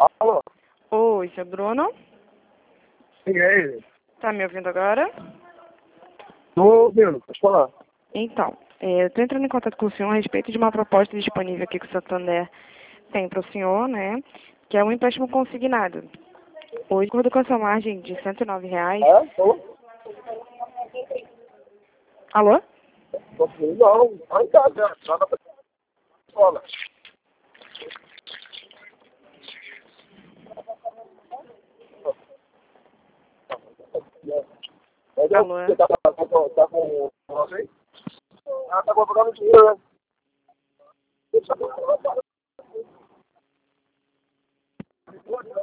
Alô? Oi, seu Bruno? Sim, é ele. Tá me ouvindo agora? Tô ouvindo, pode falar. Então, eu tô entrando em contato com o senhor a respeito de uma proposta disponível aqui que o Santander tem para o senhor, né? Que é um empréstimo consignado. Hoje, de acordo com essa margem de R$ 109. É? Tô? Alô? Tô ouvindo, não. Tá em casa, só na escola. Alô? Você tá com você? Ah, tá comprando dinheiro, né?